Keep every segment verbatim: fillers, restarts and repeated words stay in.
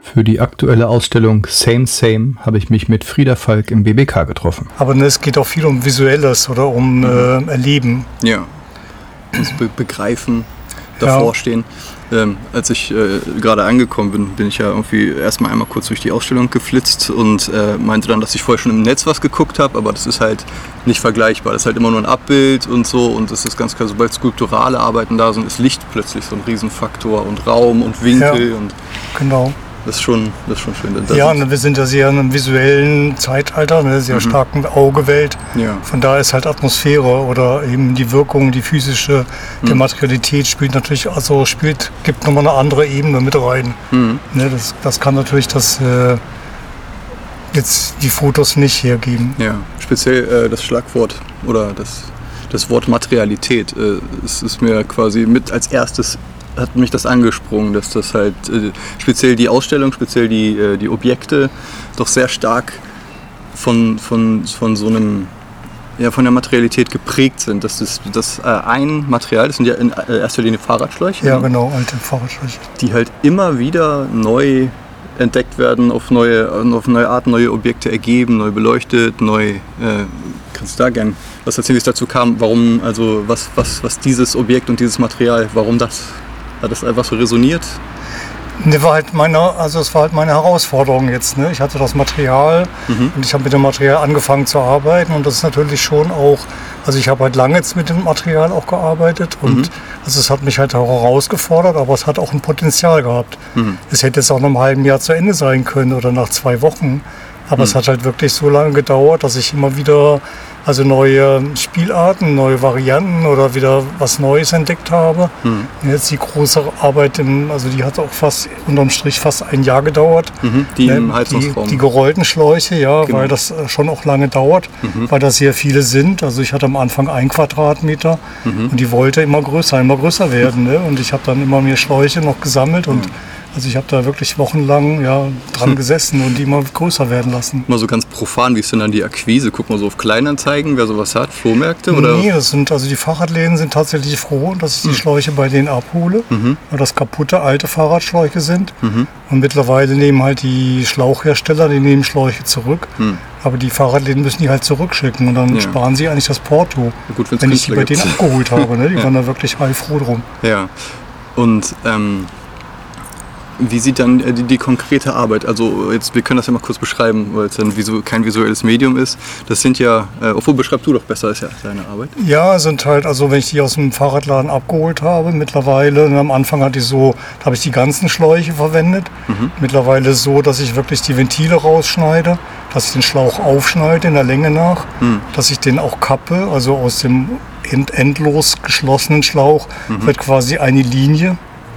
Für die aktuelle Ausstellung Same Same habe ich mich mit Frieda Falk im B B K getroffen. Aber ne, es geht auch viel um Visuelles oder um mhm. äh, Erleben. Ja, das Be- Begreifen, davor ja. stehen. Ähm, als ich äh, gerade angekommen bin, bin ich ja irgendwie erstmal einmal kurz durch die Ausstellung geflitzt und äh, meinte dann, dass ich vorher schon im Netz was geguckt habe, aber das ist halt nicht vergleichbar. Das ist halt immer nur ein Abbild und so, und das ist ganz klar, sobald skulpturale Arbeiten da sind, ist Licht plötzlich so ein Riesenfaktor und Raum und Winkel. Ja, und genau. Das ist schon, das ist schon schön. Das ja, und wir sind ja sehr in einem visuellen Zeitalter, eine sehr mhm. starken Augewelt. Ja. Von daher ist halt Atmosphäre oder eben die Wirkung, die physische, mhm. die Materialität spielt natürlich, also spielt, gibt nochmal eine andere Ebene mit rein. Mhm. Ne, das, das kann natürlich das äh, jetzt die Fotos nicht hergeben. Ja, speziell äh, das Schlagwort oder das, das Wort Materialität äh, es ist mir quasi mit als erstes hat mich das angesprungen, dass das halt äh, speziell die Ausstellung, speziell die, äh, die Objekte doch sehr stark von, von, von so einem, ja, von der Materialität geprägt sind. Dass das, das äh, ein Material, das sind ja in äh, erster Linie Fahrradschläuche. Ja, genau, alte Fahrradschläuche. Die halt immer wieder neu entdeckt werden, auf neue, auf neue Arten, neue Objekte ergeben, neu beleuchtet, neu. Äh, kannst du da gern was erzählen, wie es dazu kam, warum, also was, was, was dieses Objekt und dieses Material, warum das? Hat das einfach so resoniert? Ne, war halt meine, also es war halt meine Herausforderung jetzt. Ne? Ich hatte das Material mhm. und ich habe mit dem Material angefangen zu arbeiten, und das ist natürlich schon auch, also ich habe halt lange jetzt mit dem Material auch gearbeitet, und mhm. also es hat mich halt auch herausgefordert, aber es hat auch ein Potenzial gehabt. Mhm. Es hätte jetzt auch noch einem halben Jahr zu Ende sein können oder nach zwei Wochen, aber mhm. es hat halt wirklich so lange gedauert, dass ich immer wieder also neue Spielarten, neue Varianten oder wieder was Neues entdeckt habe. Mhm. Jetzt die große Arbeit, im, also die hat auch fast unterm Strich fast ein Jahr gedauert. Mhm. Die ne, im Heizungsraum. Die, die gerollten Schläuche, ja, genau. Weil das schon auch lange dauert, mhm. weil da sehr viele sind. Also ich hatte am Anfang ein Quadratmeter mhm. und die wollte immer größer, immer größer werden. Ne? Und ich habe dann immer mehr Schläuche noch gesammelt und mhm. also ich habe da wirklich wochenlang ja, dran gesessen und die immer größer werden lassen. Mal so ganz profan, wie ist denn dann die Akquise? Guck mal so auf Kleinanzeigen, wer sowas hat, Flohmärkte? Oder? Nee, das sind, also die Fahrradläden sind tatsächlich froh, dass ich die Schläuche bei denen abhole, mhm. weil das kaputte alte Fahrradschläuche sind. Mhm. Und mittlerweile nehmen halt die Schlauchhersteller, die nehmen Schläuche zurück. Mhm. Aber die Fahrradläden müssen die halt zurückschicken und dann ja. sparen sie eigentlich das Porto, gut, wenn ich die bei denen abgeholt habe. Ne? Die ja. waren da wirklich heilfroh drum. Ja, und ähm wie sieht dann die, die konkrete Arbeit, also jetzt, wir können das ja mal kurz beschreiben, weil es dann visu- kein visuelles Medium ist. Das sind ja, äh, obwohl beschreib du doch besser, ist ja deine Arbeit. Ja, sind halt, also wenn ich die aus dem Fahrradladen abgeholt habe, mittlerweile, und am Anfang hatte ich so, da habe ich die ganzen Schläuche verwendet. Mhm. Mittlerweile so, dass ich wirklich die Ventile rausschneide, dass ich den Schlauch aufschneide in der Länge nach, mhm. dass ich den auch kappe, also aus dem end- endlos geschlossenen Schlauch mhm. wird quasi eine Linie.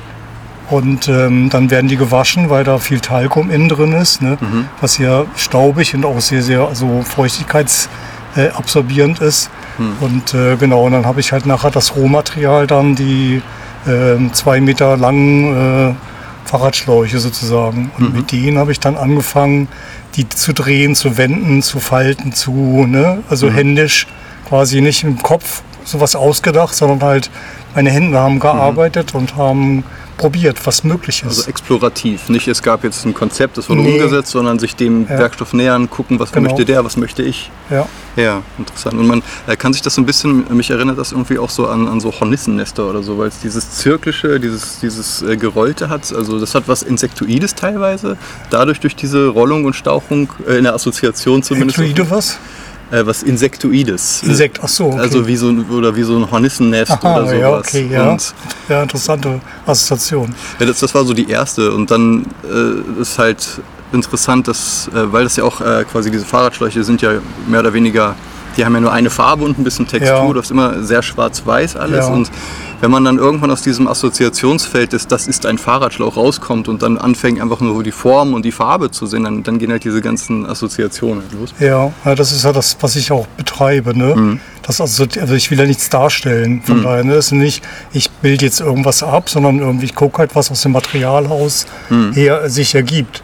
Und ähm, dann werden die gewaschen, weil da viel Talkum innen drin ist, ne? Mhm. Was ja staubig und auch sehr, sehr also feuchtigkeitsabsorbierend äh, ist. Mhm. Und äh, genau, und dann habe ich halt nachher das Rohmaterial dann, die äh, zwei Meter langen äh, Fahrradschläuche sozusagen. Und mhm. mit denen habe ich dann angefangen, die zu drehen, zu wenden, zu falten, zu, ne? Also mhm. händisch, quasi nicht im Kopf sowas ausgedacht, sondern halt meine Hände haben gearbeitet mhm. und haben probiert, was möglich ist. Also explorativ, nicht es gab jetzt ein Konzept, das wurde nee. umgesetzt, sondern sich dem ja. Werkstoff nähern, gucken, was genau. möchte der, was möchte ich. Ja, ja, interessant. Und man äh, kann sich das so ein bisschen, mich erinnert das irgendwie auch so an, an so Hornissennester oder so, weil es dieses Zirklische, dieses, dieses äh, Gerollte hat, also das hat was Insektoides teilweise, dadurch durch diese Rollung und Stauchung, äh, in der Assoziation zumindest. Insektoide was? Äh, was Insektoides. Insekt, ach so, okay. Also wie so ein, oder wie so ein Hornissennest Aha, oder sowas. Ja, okay, ja. Und ja, interessante Assoziation. Ja, das, das war so die erste. Und dann äh, ist halt interessant, dass, äh, weil das ja auch äh, quasi diese Fahrradschläuche sind ja mehr oder weniger, die haben ja nur eine Farbe und ein bisschen Textur, ja. Das ist immer sehr schwarz-weiß alles. Ja. Und wenn man dann irgendwann aus diesem Assoziationsfeld ist, das ist ein Fahrradschlauch, rauskommt und dann anfängt einfach nur die Form und die Farbe zu sehen, dann, dann gehen halt diese ganzen Assoziationen los. Ja, ja, das ist ja das, was ich auch betreibe. Ne? Mhm. Das also, also ich will ja nichts darstellen. Von mhm. daher, ne? Das ist nicht, ich bilde jetzt irgendwas ab, sondern irgendwie, ich gucke halt, was aus dem Materialhaus mhm. her sich ergibt.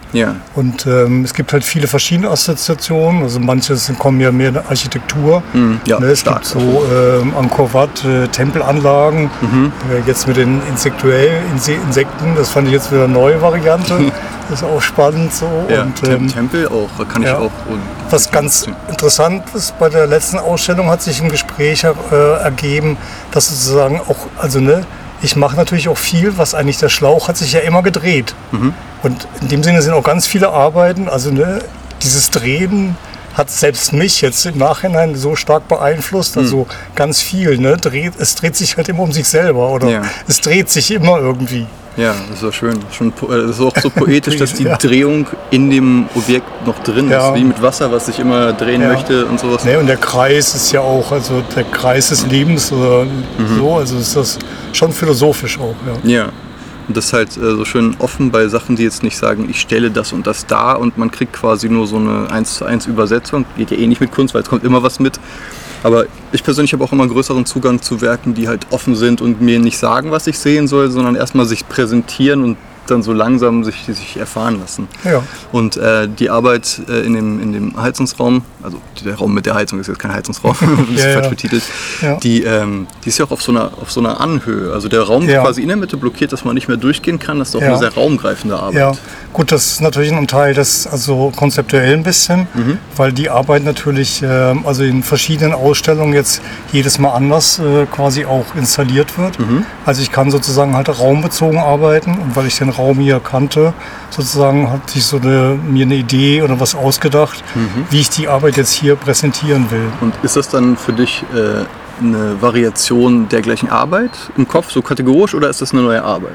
Ja. Und ähm, es gibt halt viele verschiedene Assoziationen. Also manche sind, kommen ja mehr in der Architektur. Mhm. Ja, ne, es stark. gibt so ähm, Angkor Wat, äh, Tempelanlagen. Mhm. Äh, jetzt mit den Insektuell, Inse Insekten, das fand ich jetzt wieder eine neue Variante. Das ist auch spannend so. Ja, und, Tem- ähm, Tempel auch, da kann ich ja. auch. Und Was ganz interessant ist, bei der letzten Ausstellung hat sich ein Gespräch äh, ergeben, dass sozusagen auch, also ne, ich mache natürlich auch viel, was eigentlich der Schlauch hat sich ja immer gedreht. Mhm. Und in dem Sinne sind auch ganz viele Arbeiten, also ne, dieses Drehen hat selbst mich jetzt im Nachhinein so stark beeinflusst, also mhm. ganz viel, ne, dreht, es dreht sich halt immer um sich selber oder ja. es dreht sich immer irgendwie. Ja, das ist auch schön. Schon, das ist auch so poetisch, dass die Ja. Drehung in dem Objekt noch drin Ja. ist, wie mit Wasser, was sich immer drehen Ja. möchte und sowas. Ne, und der Kreis ist ja auch, also der Kreis des Lebens oder Mhm. so, also ist das schon philosophisch auch. Ja. Ja. Und das ist halt äh, so schön offen bei Sachen, die jetzt nicht sagen, ich stelle das und das dar und man kriegt quasi nur so eine eins zu eins Übersetzung. Geht ja eh nicht mit Kunst, weil es kommt immer was mit. Aber ich persönlich habe auch immer einen größeren Zugang zu Werken, die halt offen sind und mir nicht sagen, was ich sehen soll, sondern erstmal sich präsentieren und dann so langsam sich, sich erfahren lassen. Ja. Und äh, die Arbeit äh, in, dem, in dem Heizungsraum, also der Raum mit der Heizung ist jetzt kein Heizungsraum, das ist Ja, falsch ja. betitelt, Ja. die, ähm, die ist ja auch auf so einer, auf so einer Anhöhe. Also der Raum Ja. quasi in der Mitte blockiert, dass man nicht mehr durchgehen kann. Das ist auch Ja. eine sehr raumgreifende Arbeit. Ja, gut, das ist natürlich ein Teil des, also konzeptuell ein bisschen, Mhm. weil die Arbeit natürlich, ähm, also in verschiedenen Ausstellungen jetzt jedes Mal anders äh, quasi auch installiert wird. Mhm. Also ich kann sozusagen halt raumbezogen arbeiten und weil ich den Raum hier kannte, sozusagen hatte ich so eine, mir eine Idee oder was ausgedacht, Mhm. wie ich die Arbeit jetzt hier präsentieren will. Und ist das dann für dich äh, eine Variation der gleichen Arbeit im Kopf, so kategorisch, oder ist das eine neue Arbeit?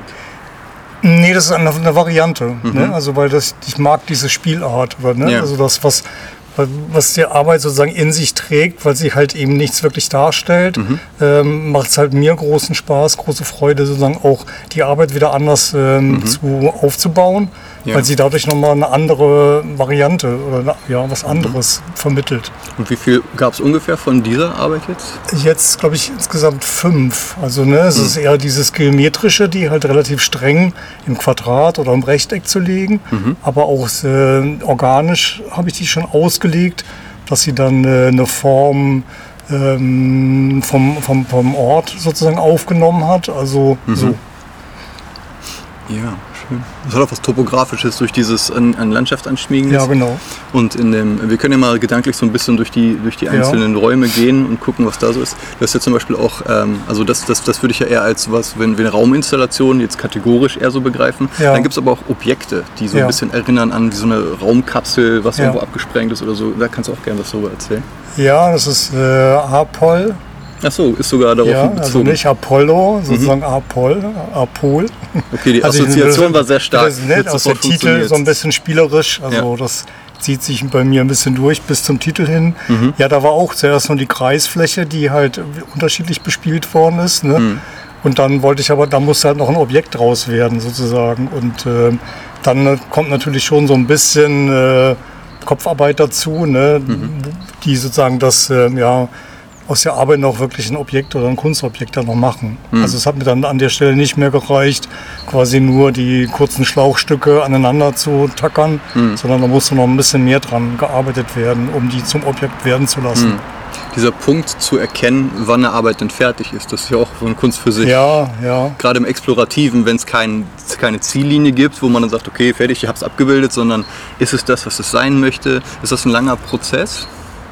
Nee, das ist eine, eine Variante. Mhm. Ne? Also weil das, ich mag diese Spielart. Oder, ne? Ja. Also das, was, was die Arbeit sozusagen in sich trägt, weil sie halt eben nichts wirklich darstellt, Mhm. ähm, macht es halt mir großen Spaß, große Freude, sozusagen auch die Arbeit wieder anders ähm, zu, aufzubauen, Ja. weil sie dadurch nochmal eine andere Variante oder eine, ja, was anderes vermittelt. Und wie viel gab es ungefähr von dieser Arbeit jetzt? Jetzt glaube ich insgesamt fünf. Also ne, es ist eher dieses Geometrische, die halt relativ streng im Quadrat oder im Rechteck zu legen. Aber auch äh, organisch habe ich die schon ausgelegt, dass sie dann äh, eine Form ähm, vom, vom, vom Ort sozusagen aufgenommen hat. Also so. Ja, schön. Das hat auch was Topografisches durch dieses an, an Landschaft anschmiegen. Ja, genau. Und in dem, wir können ja mal gedanklich so ein bisschen durch die, durch die einzelnen Räume gehen und gucken, was da so ist. Du hast ja zum Beispiel auch, ähm, also das, das, das würde ich ja eher als was, wenn wir eine Rauminstallation jetzt kategorisch eher so begreifen. Ja. Dann gibt es aber auch Objekte, die so Ja. ein bisschen erinnern an wie so eine Raumkapsel, was Ja. irgendwo abgesprengt ist oder so. Da kannst du auch gerne was darüber erzählen. Ja, das ist äh, Apol. Ach so, ist sogar darauf Ja, also bezogen. nicht Apollo, sozusagen Apol, Apol. Okay, die Also ich- Assoziation das- war sehr stark. Das ist nett, Wird aus der sofort Titel funktioniert. so ein bisschen spielerisch. Also Ja. das zieht sich bei mir ein bisschen durch bis zum Titel hin. Mhm. Ja, da war auch zuerst nur die Kreisfläche, die halt unterschiedlich bespielt worden ist. Ne? Mhm. Und dann wollte ich aber, da musste halt noch ein Objekt draus werden sozusagen. Und ähm, dann kommt natürlich schon so ein bisschen äh, Kopfarbeit dazu, ne? Mhm. Die sozusagen das, ähm, ja, aus der Arbeit noch wirklich ein Objekt oder ein Kunstobjekt dann noch machen. Also es hat mir dann an der Stelle nicht mehr gereicht, quasi nur die kurzen Schlauchstücke aneinander zu tackern, sondern da musste noch ein bisschen mehr dran gearbeitet werden, um die zum Objekt werden zu lassen. Dieser Punkt zu erkennen, wann eine Arbeit denn fertig ist, das ist ja auch so eine Kunst für sich. Ja, ja. Gerade im Explorativen, wenn es kein, keine Ziellinie gibt, wo man dann sagt, okay, fertig, ich habe es abgebildet, sondern ist es das, was es sein möchte? Ist das ein langer Prozess?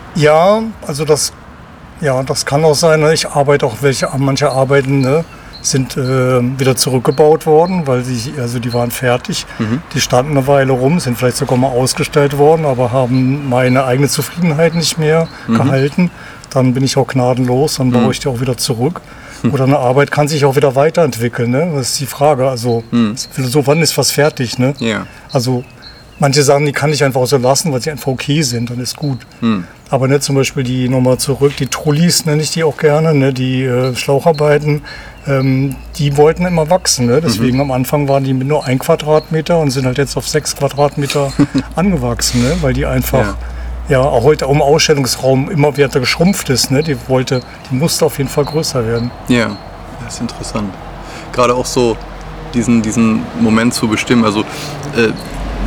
Ja, also das, ja, das kann auch sein. Ne? Ich arbeite auch, welche, manche Arbeiten ne, sind äh, wieder zurückgebaut worden, weil die, also die waren fertig. Die standen eine Weile rum, sind vielleicht sogar mal ausgestellt worden, aber haben meine eigene Zufriedenheit nicht mehr gehalten. Dann bin ich auch gnadenlos, dann baue ich die auch wieder zurück. Oder eine Arbeit kann sich auch wieder weiterentwickeln. Ne? Das ist die Frage. Also so, wann ist was fertig? Ne? Ja. Also manche Sachen, die kann ich einfach so lassen, weil sie einfach okay sind, dann ist gut. Aber ne, zum Beispiel die nochmal zurück, die Trullis nenne ich die auch gerne, ne, die äh, Schlaucharbeiten, ähm, die wollten immer wachsen. Ne? Deswegen am Anfang waren die mit nur ein Quadratmeter und sind halt jetzt auf sechs Quadratmeter angewachsen, ne? Weil die einfach, ja, auch heute im Ausstellungsraum immer weiter geschrumpft ist. Ne? Die wollte, die musste auf jeden Fall größer werden. Ja, das ist interessant. Gerade auch so diesen, diesen Moment zu bestimmen. Also äh,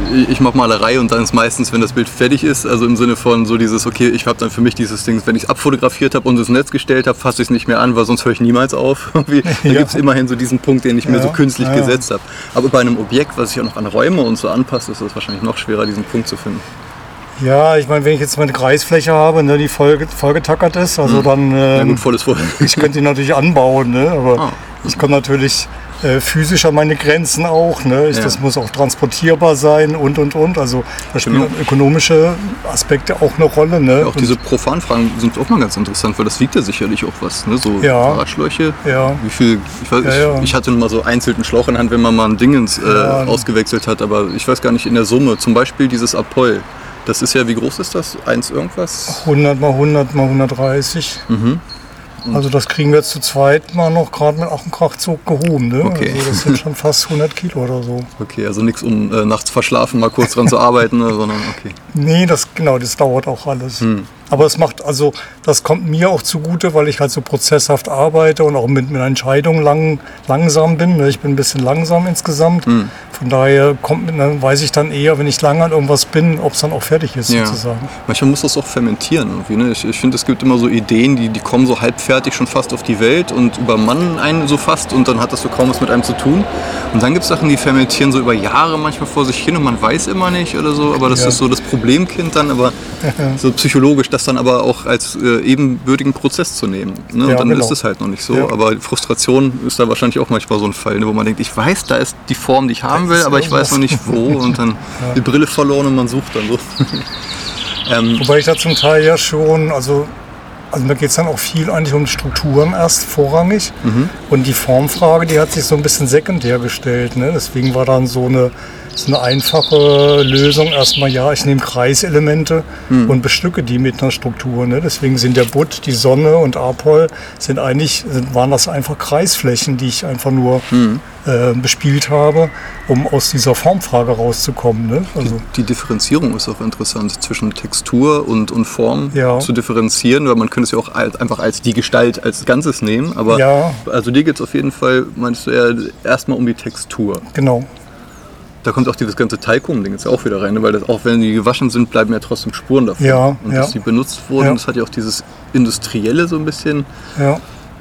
ich mache Malerei und dann ist meistens, wenn das Bild fertig ist, also im Sinne von so dieses, okay, ich habe dann für mich dieses Ding, wenn ich es abfotografiert habe und ins Netz gestellt habe, fasse ich es nicht mehr an, weil sonst höre ich niemals auf. Da ja. gibt es immerhin so diesen Punkt, den ich ja. mir so künstlich ja. gesetzt habe. Aber bei einem Objekt, was sich auch noch an Räume und so anpasst, ist es wahrscheinlich noch schwerer, diesen Punkt zu finden. Ja, ich meine, wenn ich jetzt mal eine Kreisfläche habe, ne, die voll, vollgetackert ist, also mhm. dann... Ähm, ja gut, volles voll. Ich könnte die natürlich anbauen, ne, aber ah. ich komme natürlich äh, physisch an meine Grenzen auch. Ne. Ich, ja. Das muss auch transportierbar sein und, und, und. Also da spielen genau. ökonomische Aspekte auch eine Rolle. Ne. Ja, auch diese Profanfragen sind auch mal ganz interessant, weil das wiegt ja sicherlich auch was. Ne. So ja. Fahrradschläuche, ja. wie viel... Ich, weiß, ja, ja. ich, ich hatte mal so einzelnen Schlauch in der Hand, wenn man mal ein Dingens äh, ja. ausgewechselt hat, aber ich weiß gar nicht in der Summe. Zum Beispiel dieses Apoll. Das ist ja, wie groß ist das? Eins irgendwas? hundert mal hundert mal hundertdreißig. Mhm. Also das kriegen wir zu zweit mal noch gerade mit auch einem Krachzug gehoben. Ne? Okay. Also das sind schon fast hundert Kilo oder so. Okay, also nichts, um äh, nachts verschlafen mal kurz dran zu arbeiten, ne, sondern okay. Nee, das, genau, das dauert auch alles. Hm. Aber es macht, also das kommt mir auch zugute, weil ich halt so prozesshaft arbeite und auch mit, mit Entscheidungen lang, langsam bin. Ne? Ich bin ein bisschen langsam insgesamt. Hm. Von daher kommt, dann weiß ich dann eher, wenn ich lange an irgendwas bin, ob es dann auch fertig ist, ja. sozusagen. Manchmal muss das auch fermentieren irgendwie. Ne? Ich, ich finde, es gibt immer so Ideen, die, die kommen so halbfertig schon fast auf die Welt und übermannen einen so fast und dann hat das so kaum was mit einem zu tun. Und dann gibt es Sachen, die fermentieren so über Jahre manchmal vor sich hin und man weiß immer nicht oder so, aber das ja. ist so das Problemkind dann, aber so psychologisch, das dann aber auch als äh, ebenbürtigen Prozess zu nehmen. Ne? Und ja, dann genau. ist es halt noch nicht so. Ja. Aber Frustration ist da wahrscheinlich auch manchmal so ein Fall, ne? Wo man denkt, ich weiß, da ist die Form, die ich haben will, aber ich weiß noch nicht wo und dann ja. die Brille verloren und man sucht dann so. ähm, Wobei ich da zum Teil ja schon, also, also da geht es dann auch viel eigentlich um Strukturen erst vorrangig mhm. und die Formfrage, die hat sich so ein bisschen sekundär gestellt. Ne? Deswegen war dann so eine, so eine einfache Lösung erstmal, ja, ich nehme Kreiselemente mhm. und bestücke die mit einer Struktur. Ne? Deswegen sind der Butt, die Sonne und Apoll sind eigentlich, sind, waren das einfach Kreisflächen, die ich einfach nur mhm. äh, bespielt habe, um aus dieser Formfrage rauszukommen. Ne? Also die, die Differenzierung ist auch interessant, zwischen Textur und, und Form ja. zu differenzieren, weil man könnte es ja auch als, einfach als die Gestalt als Ganzes nehmen, aber ja. also dir geht es auf jeden Fall, meinst du eher erstmal um die Textur. Genau. Da kommt auch dieses ganze Talkum-Ding jetzt auch wieder rein, ne? Weil das, auch wenn die gewaschen sind, bleiben ja trotzdem Spuren davon. Ja, und ja. dass die benutzt wurden, ja. das hat ja auch dieses Industrielle so ein bisschen. Ja.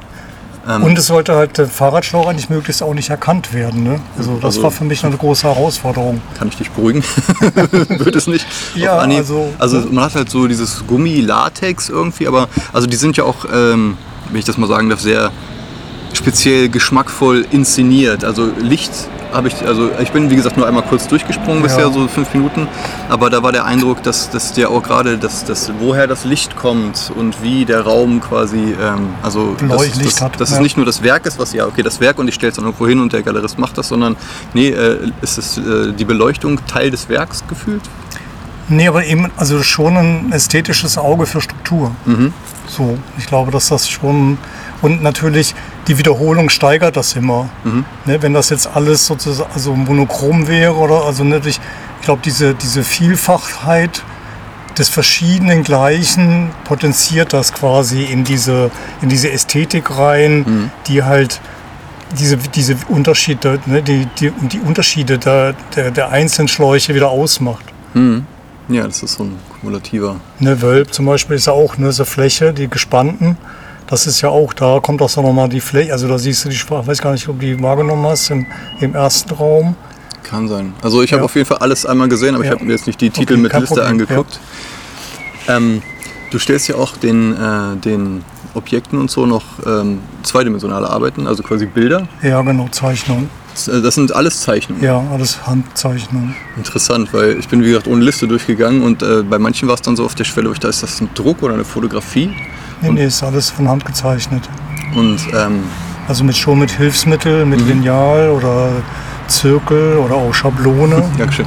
Ähm, und es sollte halt der Fahrradschlauch eigentlich möglichst auch nicht erkannt werden. Ne? Also das also, war für mich eine große Herausforderung. Kann ich dich beruhigen? Wird es nicht? Ja, also, also man hat halt so dieses Gummi-Latex irgendwie, aber also die sind ja auch, ähm, wenn ich das mal sagen darf, sehr speziell geschmackvoll inszeniert. Also Licht habe ich, also ich bin wie gesagt nur einmal kurz durchgesprungen bisher, ja. so fünf Minuten, aber da war der Eindruck, dass, dass der auch gerade, dass, dass, woher das Licht kommt und wie der Raum quasi, ähm, also dass, dass, hat, dass ja. es nicht nur das Werk ist, was ja, okay, das Werk und ich stelle es dann irgendwo hin und der Galerist macht das, sondern nee, äh, ist es äh, die Beleuchtung Teil des Werks gefühlt? Nee, aber eben also schon ein ästhetisches Auge für Struktur. Mhm. So, ich glaube, dass das schon, und natürlich die Wiederholung steigert das immer. Mhm. Ne, wenn das jetzt alles sozusagen also monochrom wäre oder also ne, ich, ich glaube diese, diese Vielfachheit des verschiedenen Gleichen potenziert das quasi in diese, in diese Ästhetik rein, mhm. die halt diese, diese Unterschiede, ne, die, die, die Unterschiede der, der, der einzelnen Schläuche wieder ausmacht. Mhm. Ja, das ist so ein kumulativer. Ne, Wölb zum Beispiel ist ja auch ne, so Fläche, die gespannten. Das ist ja auch, da kommt auch so nochmal die Fläche, also da siehst du die Sprache, ich weiß gar nicht, ob du die wahrgenommen hast im, im ersten Raum. Kann sein. Also ich habe ja. auf jeden Fall alles einmal gesehen, aber ja. ich habe mir jetzt nicht die Titel okay, mit Liste Problem, angeguckt. Ja. Ähm, du stellst ja auch den, äh, den Objekten und so noch ähm, zweidimensionale Arbeiten, also quasi Bilder. Ja, genau, Zeichnungen. Das sind alles Zeichnungen? Ja, alles Handzeichnungen. Interessant, weil ich bin wie gesagt ohne Liste durchgegangen und äh, bei manchen war es dann so auf der Schwelle, wo ich da ist das ein Druck oder eine Fotografie? Nee, und, nee, ist alles von Hand gezeichnet. Und, ähm, also mit, schon mit Hilfsmittel, mit mhm. Lineal oder Zirkel oder auch Schablone. Dankeschön.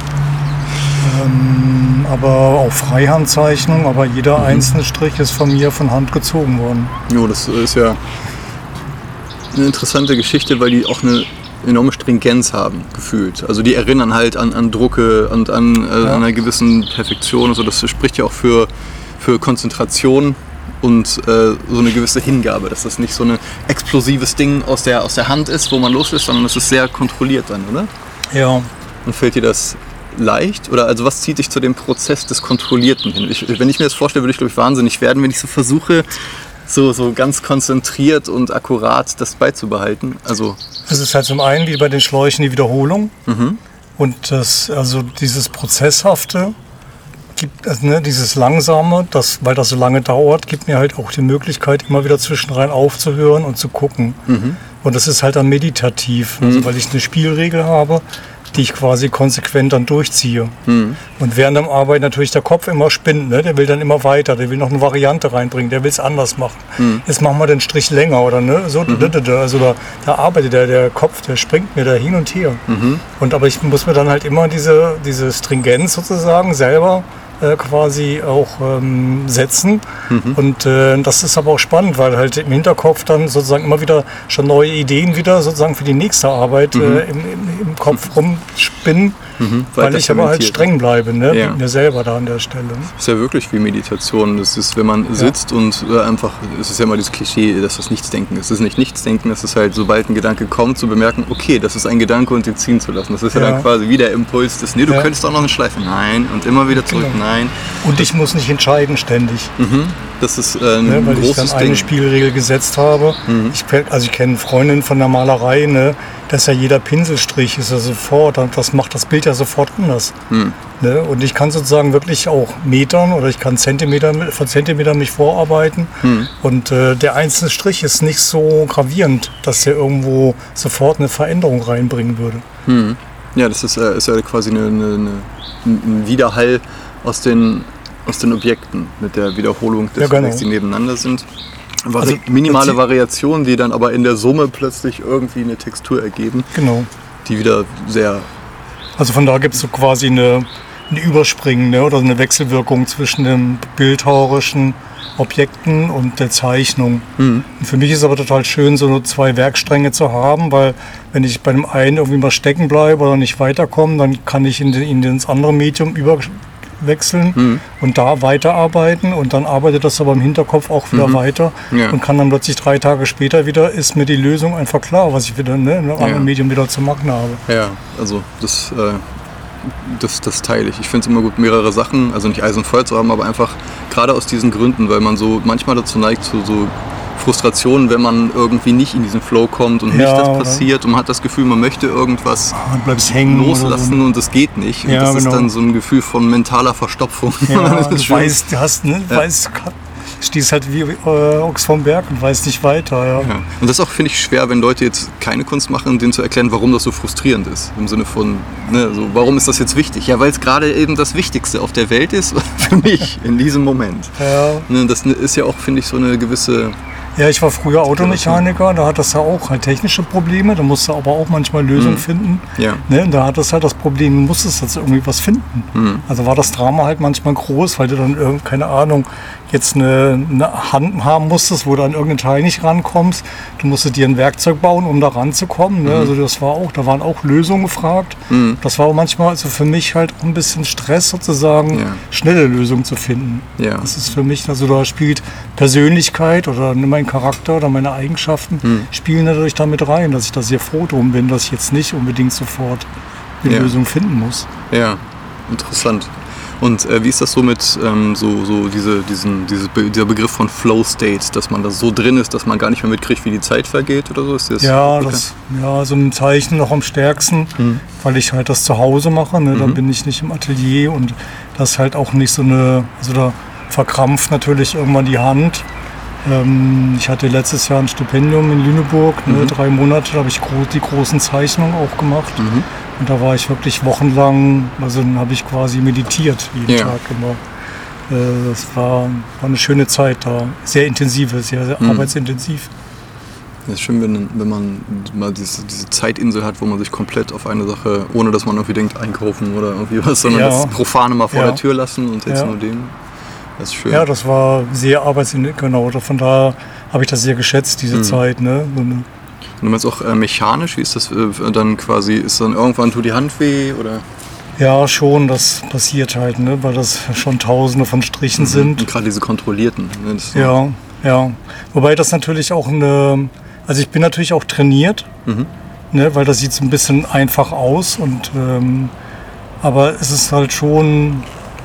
Ähm, aber auch Freihandzeichnung, aber jeder mhm. einzelne Strich ist von mir von Hand gezogen worden. Jo, das ist ja eine interessante Geschichte, weil die auch eine enorme Stringenz haben, gefühlt. Also die erinnern halt an, an Drucke und an, äh, ja. an einer gewissen Perfektion. Also das spricht ja auch für, für Konzentration und äh, so eine gewisse Hingabe, dass das nicht so ein explosives Ding aus der, aus der Hand ist, wo man los ist, sondern es ist sehr kontrolliert dann, oder? Ja. Und fällt dir das leicht? Oder also was zieht dich zu dem Prozess des Kontrollierten hin? Ich, wenn ich mir das vorstelle, würde ich, glaube ich, wahnsinnig werden, wenn ich so versuche, so, so ganz konzentriert und akkurat das beizubehalten. Also es ist halt zum einen wie bei den Schläuchen die Wiederholung. Mhm. Und das, also dieses Prozesshafte, gibt, also, ne, dieses Langsame, das, weil das so lange dauert, gibt mir halt auch die Möglichkeit, immer wieder zwischenrein aufzuhören und zu gucken. Mhm. Und das ist halt dann meditativ, also, Mhm. weil ich eine Spielregel habe, die ich quasi konsequent dann durchziehe. Mhm. Und während der Arbeit natürlich der Kopf immer spinnt, ne? Der will dann immer weiter, der will noch eine Variante reinbringen, der will es anders machen. Mhm. Jetzt machen wir den Strich länger oder ne? So, Mhm. also da, da arbeitet der, der Kopf, der springt mir da hin und her. Mhm. Und aber ich muss mir dann halt immer diese, diese Stringenz sozusagen selber äh, quasi auch ähm, setzen. Mhm. Und äh, das ist aber auch spannend, weil halt im Hinterkopf dann sozusagen immer wieder schon neue Ideen wieder sozusagen für die nächste Arbeit Mhm. äh, im, im, im Kopf rumspinnen, Mhm. weil ich aber halt Weiter streng bleibe, ne? Ja. Mit mir selber da an der Stelle. Das ist ja wirklich wie Meditation. Das ist, wenn man sitzt und äh, einfach, es ist ja immer dieses Klischee, dass das Nichtsdenken ist. Es ist nicht Nichtsdenken, es ist halt, sobald ein Gedanke kommt, zu bemerken, okay, das ist ein Gedanke und den ziehen zu lassen. Das ist ja, Ja. dann quasi wie der Impuls des, nee, du Ja. könntest auch noch eine Schleife. Nein, und immer wieder zurück, Genau. nein. Und ich muss nicht entscheiden ständig, Mhm. Das ist äh, ein ne? Weil ich dann großes eine Ding. Spielregel gesetzt habe. Mhm. Ich, kenn- also ich kenne Freundinnen von der Malerei, ne? Dass ja jeder Pinselstrich ist ja sofort, das macht das Bild ja sofort anders. Mhm. Ne? Und ich kann sozusagen wirklich auch Metern oder ich kann Zentimeter mit- von Zentimeter mich vorarbeiten. Mhm. Und äh, der einzelne Strich ist nicht so gravierend, dass der irgendwo sofort eine Veränderung reinbringen würde. Mhm. Ja, das ist, äh, ist ja quasi eine, eine, eine, ein Widerhall aus den, aus den Objekten mit der Wiederholung des Ja, genau. Objekts, die nebeneinander sind. Vari Also, minimale Prinzip- Variationen, die dann aber in der Summe plötzlich irgendwie eine Textur ergeben, Genau. die wieder sehr... Also von da gibt es so quasi eine, ein Überspringen, ne? Oder eine Wechselwirkung zwischen den bildhauerischen Objekten und der Zeichnung. Mhm. Und für mich ist es aber total schön, so nur zwei Werkstränge zu haben, weil wenn ich bei dem einen irgendwie mal stecken bleibe oder nicht weiterkomme, dann kann ich in, den, in das andere Medium überwechseln Mhm. und da weiterarbeiten und dann arbeitet das aber im Hinterkopf auch wieder Mhm. weiter Ja. und kann dann plötzlich drei Tage später wieder, ist mir die Lösung einfach klar, was ich wieder ne, in einem anderen Ja. Medium wieder zu machen habe. Ja, also das, äh, das, das teile ich. Ich finde es immer gut, mehrere Sachen, also nicht Eis und Feuer zu haben, aber einfach gerade aus diesen Gründen, weil man so manchmal dazu neigt, zu so Frustrationen, wenn man irgendwie nicht in diesen Flow kommt und Ja, nicht das oder? passiert und man hat das Gefühl, man möchte irgendwas Und bleibst hängen. oder so. loslassen und es geht nicht. Und Ja, das ist genau. dann so ein Gefühl von mentaler Verstopfung. Ja, Das du ist schon- weißt, du hast, ne, Ja. weißt, stehst halt wie äh, Ochs vom Berg und weißt nicht weiter. Ja. Ja. Und das ist auch, finde ich, schwer, wenn Leute jetzt keine Kunst machen, denen zu erklären, warum das so frustrierend ist. Im Sinne von, ne, so, warum ist das jetzt wichtig? Ja, weil es gerade eben das Wichtigste auf der Welt ist für mich in diesem Moment. Ja. Ne, das ist ja auch, finde ich, so eine gewisse... Ja, ich war früher Automechaniker, da hat das ja auch halt technische Probleme, da musst du aber auch manchmal Lösungen Mhm. finden. Ja. Ne? Und da hat das halt das Problem, du musstest jetzt irgendwie was finden. Mhm. Also war das Drama halt manchmal groß, weil du dann, irgend- keine Ahnung, jetzt eine, eine Hand haben musstest, wo du an irgendein Teil nicht rankommst. Du musstest dir ein Werkzeug bauen, um da ranzukommen. Ne? Mhm. Also das war auch, da waren auch Lösungen gefragt. Mhm. Das war auch manchmal also für mich halt auch ein bisschen Stress sozusagen, Ja. schnelle Lösungen zu finden. Ja. Das ist für mich, also da spielt Persönlichkeit oder mein Charakter oder meine Eigenschaften Hm. spielen natürlich damit rein, dass ich da sehr froh drum bin, dass ich jetzt nicht unbedingt sofort die Ja. Lösung finden muss. Ja, interessant. Und äh, wie ist das so mit ähm, so, so diese, diesen, diese, Be- dieser Begriff von Flow State, dass man da so drin ist, dass man gar nicht mehr mitkriegt, wie die Zeit vergeht oder so? Ist das Ja, bekannt? das, ja, so ein Zeichen noch am stärksten, Hm. weil ich halt das zu Hause mache. Ne? Da Mhm. bin ich nicht im Atelier und das ist halt auch nicht so eine, also da verkrampft natürlich irgendwann die Hand. Ähm, ich hatte letztes Jahr ein Stipendium in Lüneburg, ne? Mhm. drei Monate, da habe ich gro die großen Zeichnungen auch gemacht. Mhm. Und da war ich wirklich wochenlang, also dann habe ich quasi meditiert jeden Ja. Tag immer. Äh, Das war, war eine schöne Zeit da, sehr intensive, sehr, sehr Mhm. arbeitsintensiv. Es ist schön, wenn, wenn man mal diese, diese Zeitinsel hat, wo man sich komplett auf eine Sache, ohne dass man irgendwie denkt, einkaufen oder irgendwie was, sondern Ja. das Profane mal vor Ja. der Tür lassen und jetzt Ja. nur dem. Das ist schön. Ja, das war sehr arbeitsintensiv, genau. Von daher habe ich das sehr geschätzt, diese Mhm. Zeit. Ne? So eine, Und du meinst auch äh, mechanisch, wie ist das äh, dann quasi, ist dann irgendwann tut die Hand weh oder? ja, schon, das passiert halt, ne? Weil das schon tausende von Strichen sind. Und gerade diese kontrollierten. Ne, das Ja, ja. Wobei das natürlich auch eine, also ich bin natürlich auch trainiert, Mhm. ne? Weil das sieht so ein bisschen einfach aus und ähm, Aber es ist halt schon,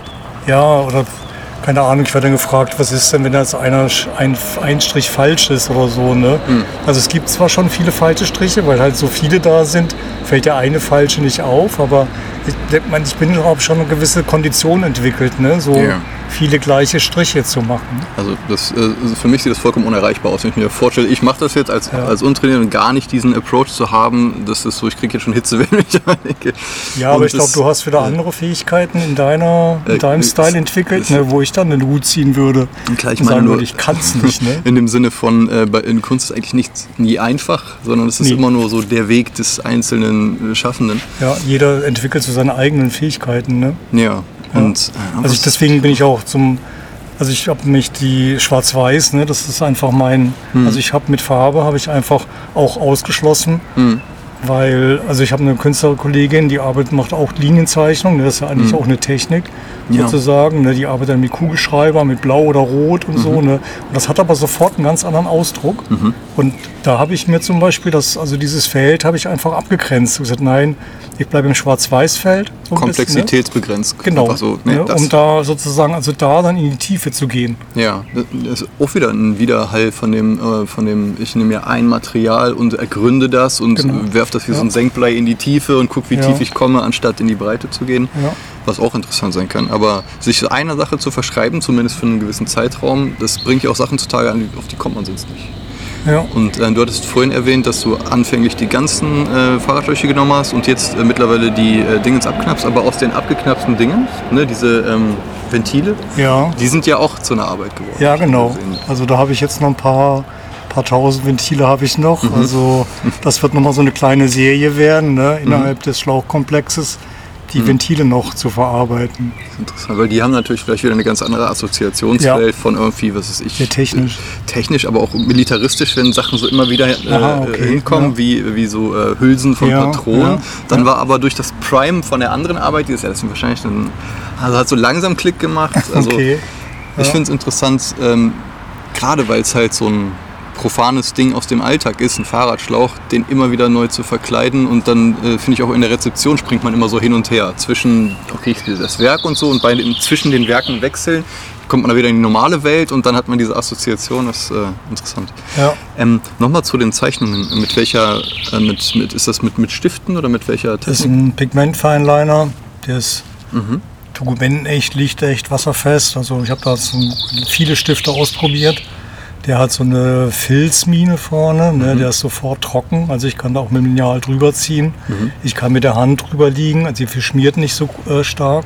ja, oder keine Ahnung, ich werde dann gefragt, was ist denn, wenn jetzt einer ein, ein Strich falsch ist oder so, ne? Mhm. Also es gibt zwar schon viele falsche Striche, weil halt so viele da sind, fällt der eine falsche nicht auf, aber ich, ich bin auch schon eine gewisse Kondition entwickelt, ne? So ja. viele gleiche Striche zu machen. Also, das, also für mich sieht das vollkommen unerreichbar aus, wenn ich mir vorstelle, ich mache das jetzt als, ja. als Untrainiert und gar nicht diesen Approach zu haben, das ist so, ich kriege jetzt schon Hitze, wenn ich daran denke. Ja, und aber ich glaube, du hast wieder andere Fähigkeiten in, deiner, in deinem äh, Style entwickelt, ne, wo ich dann den Hut ziehen würde. Klar, ich meine sagen nur, würde, ich kann es nicht. Ne? In dem Sinne von, äh, in Kunst ist eigentlich nichts nie einfach, sondern es ist nee. immer nur so der Weg des einzelnen Schaffenden. Ja, jeder entwickelt so seine eigenen Fähigkeiten. Ne? Ja. Und, ja. Also ich, deswegen bin ich auch zum, also ich habe mich die Schwarz-Weiß, ne, das ist einfach mein, hm. also ich habe mit Farbe habe ich einfach auch ausgeschlossen, hm. weil, also ich habe eine Künstlerkollegin, die arbeitet, macht auch Linienzeichnung, ne, das ist ja eigentlich hm. auch eine Technik ja. sozusagen, ne, die arbeitet dann mit Kugelschreiber, mit Blau oder Rot und mhm. so, ne, und das hat aber sofort einen ganz anderen Ausdruck mhm. und da habe ich mir zum Beispiel, das, also dieses Feld habe ich einfach abgegrenzt und gesagt, nein, ich bleibe im Schwarz-Weiß-Feld. So Komplexitätsbegrenzt. Ne? Genau, so, nee, ne, um da sozusagen, also da dann in die Tiefe zu gehen. Ja, das ist auch wieder ein Widerhall von dem, äh, von dem ich nehme mir ein Material und ergründe das und genau. werfe das wie ja. so ein Senkblei in die Tiefe und gucke, wie ja. tief ich komme, anstatt in die Breite zu gehen. Ja. Was auch interessant sein kann. Aber sich einer Sache zu verschreiben, zumindest für einen gewissen Zeitraum, das bringt ja auch Sachen zutage, auf die kommt man sonst nicht. Ja. Und äh, du hattest vorhin erwähnt, dass du anfänglich die ganzen äh, Fahrradschläuche genommen hast und jetzt äh, mittlerweile die äh, Dingens abknappst, aber aus den abgeknappten Dingen, ne, diese ähm, Ventile, ja. die sind ja auch zu einer Arbeit geworden. Ja, genau. Also da habe ich jetzt noch ein paar, paar tausend Ventile habe ich noch. Mhm. Also das wird nochmal so eine kleine Serie werden, ne, innerhalb mhm. des Schlauchkomplexes. Die hm. Ventile noch zu verarbeiten. Das ist interessant, weil die haben natürlich vielleicht wieder eine ganz andere Assoziationswelt ja. von irgendwie, was weiß ich. Ja, technisch. Technisch, aber auch militaristisch, wenn Sachen so immer wieder äh, Aha, okay. hinkommen, ja. wie, wie so äh, Hülsen von ja, Patronen. Ja, dann ja. war aber durch das Prime von der anderen Arbeit, die ist ja das wahrscheinlich dann, also hat so langsam Klick gemacht. Also okay. ja. ich finde es interessant, ähm, gerade weil es halt so ein profanes Ding aus dem Alltag ist, ein Fahrradschlauch, den immer wieder neu zu verkleiden und dann äh, finde ich auch in der Rezeption springt man immer so hin und her zwischen, okay, ich spiele das Werk und so und bei dem, zwischen den Werken wechseln, kommt man dann wieder in die normale Welt und dann hat man diese Assoziation, das ist äh, interessant. Ja. Ähm, Nochmal zu den Zeichnungen, mit welcher, äh, mit, mit, ist das mit, mit Stiften oder mit welcher Technik? Das ist ein Pigmentfeinliner, der ist mhm. dokumentenecht, lichtecht, wasserfest, also ich habe da so viele Stifte ausprobiert. Der hat so eine Filzmine vorne, ne, mhm. der ist sofort trocken, also ich kann da auch mit dem Lineal drüber ziehen. Mhm. Ich kann mit der Hand drüber liegen, also die verschmiert nicht so äh, stark.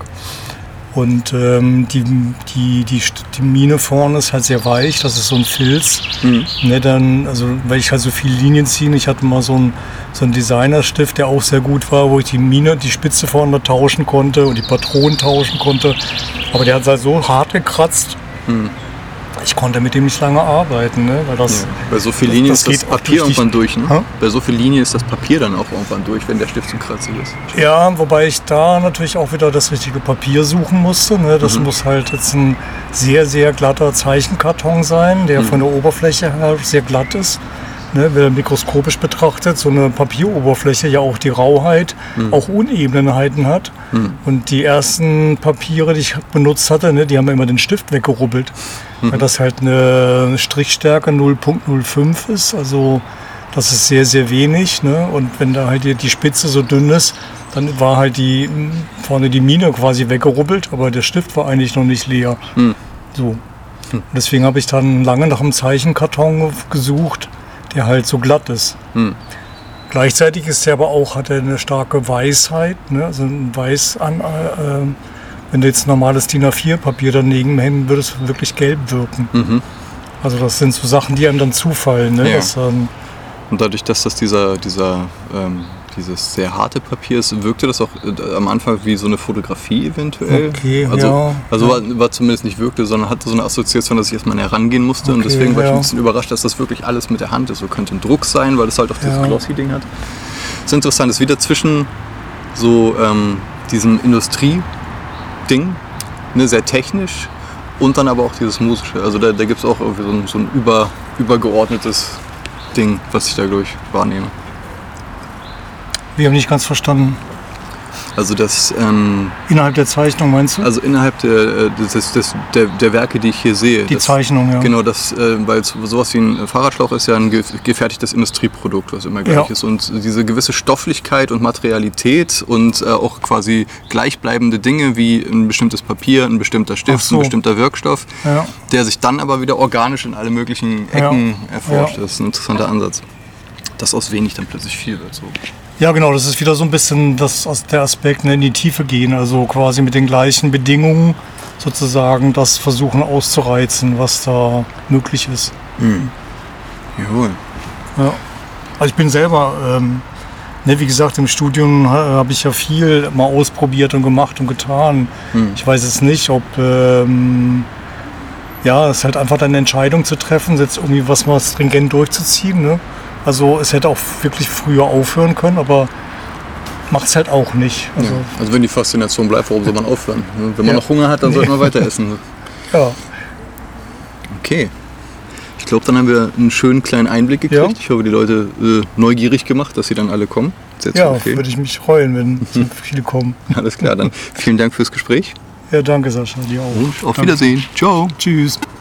Und ähm, die, die, die, die Mine vorne ist halt sehr weich, das ist so ein Filz. Mhm. Ne, dann, also, weil ich halt so viele Linien ziehe, ich hatte mal so einen, so einen Designerstift, der auch sehr gut war, wo ich die Mine, die Spitze vorne tauschen konnte und die Patronen tauschen konnte. Aber der hat halt so hart gekratzt. Mhm. Ich konnte mit dem nicht lange arbeiten, ne? Weil das, ja. Bei so viel Linien das, das ist das Papier irgendwann durch, ne? Ha? Bei so viel Linien ist das Papier dann auch irgendwann durch, wenn der Stift zu kratzig ist. Ja, wobei ich da natürlich auch wieder das richtige Papier suchen musste, ne? Das mhm. muss halt jetzt ein sehr, sehr glatter Zeichenkarton sein, der mhm. von der Oberfläche her sehr glatt ist. Ne, wenn man mikroskopisch betrachtet, so eine Papieroberfläche ja auch die Rauheit, mhm. auch Unebenheiten hat. Mhm. Und die ersten Papiere, die ich benutzt hatte, ne, die haben immer den Stift weggerubbelt. Mhm. Weil das halt eine Strichstärke null Komma null fünf ist, also das ist sehr, sehr wenig. Ne? Und wenn da halt die, die Spitze so dünn ist, dann war halt die vorne die Mine quasi weggerubbelt, aber der Stift war eigentlich noch nicht leer. Mhm. So. Mhm. Deswegen habe ich dann lange nach einem Zeichenkarton gesucht, der halt so glatt ist. Hm. Gleichzeitig ist er aber auch, hat er eine starke Weißheit, ne? Also ein Weiß an, äh, wenn du jetzt normales D I N A vier Papier daneben hängen, würde es wirklich gelb wirken. Mhm. Also das sind so Sachen, die einem dann zufallen. Ne? Ja. Das, ähm, Und dadurch, dass das dieser, dieser ähm, dieses sehr harte Papier ist, wirkte das auch äh, am Anfang wie so eine Fotografie eventuell. Okay, also ja. also ja. War, war zumindest nicht wirkte, sondern hatte so eine Assoziation, dass ich erstmal näher rangehen musste. Okay, und deswegen war ich ja. ein bisschen überrascht, dass das wirklich alles mit der Hand ist. So könnte ein Druck sein, weil es halt auch dieses ja. Glossy-Ding hat. Das ist interessant, das ist wieder zwischen so ähm, diesem Industrie-Ding, ne, sehr technisch, und dann aber auch dieses Musische. Also da, da gibt es auch irgendwie so ein, so ein über, übergeordnetes Ding, was ich da, glaube ich, wahrnehme. Wir haben nicht ganz verstanden. Also das ähm, Innerhalb der Zeichnung meinst du? Also innerhalb der, des, des, der, der Werke, die ich hier sehe. Die das, Zeichnung, ja. Genau, das, äh, weil sowas wie ein Fahrradschlauch ist ja ein ge- gefertigtes Industrieprodukt, was immer gleich Ja. ist. Und diese gewisse Stofflichkeit und Materialität und äh, auch quasi gleichbleibende Dinge wie ein bestimmtes Papier, ein bestimmter Stift, Ach so. ein bestimmter Wirkstoff, Ja. der sich dann aber wieder organisch in alle möglichen Ecken Ja. erforscht. Ja. Das ist ein interessanter Ansatz. Dass aus wenig dann plötzlich viel wird. So. Ja, genau, das ist wieder so ein bisschen das, aus der Aspekt, ne, in die Tiefe gehen, also quasi mit den gleichen Bedingungen sozusagen das versuchen auszureizen, was da möglich ist. Mhm. Jawohl. Ja. Also ich bin selber, ähm, ne, wie gesagt, im Studium ha, habe ich ja viel mal ausprobiert und gemacht und getan. Mhm. Ich weiß jetzt nicht, ob, ähm, ja, es ist halt einfach eine Entscheidung zu treffen, jetzt irgendwie was mal stringent durchzuziehen, ne? Also es hätte auch wirklich früher aufhören können, aber macht es halt auch nicht. Also, Ja. Also wenn die Faszination bleibt, warum soll man aufhören? Wenn man Ja. noch Hunger hat, dann sollte man weiter essen. ja. Okay. Ich glaube, dann haben wir einen schönen kleinen Einblick gekriegt. Ja. Ich hoffe, die Leute äh, neugierig gemacht, dass sie dann alle kommen. Sehr zu Ja, empfehlen. würde ich mich freuen, wenn so viele kommen. Alles klar, dann vielen Dank fürs Gespräch Ja, danke Sascha, dir auch. und auf Danke. Wiedersehen. Ciao. Tschüss.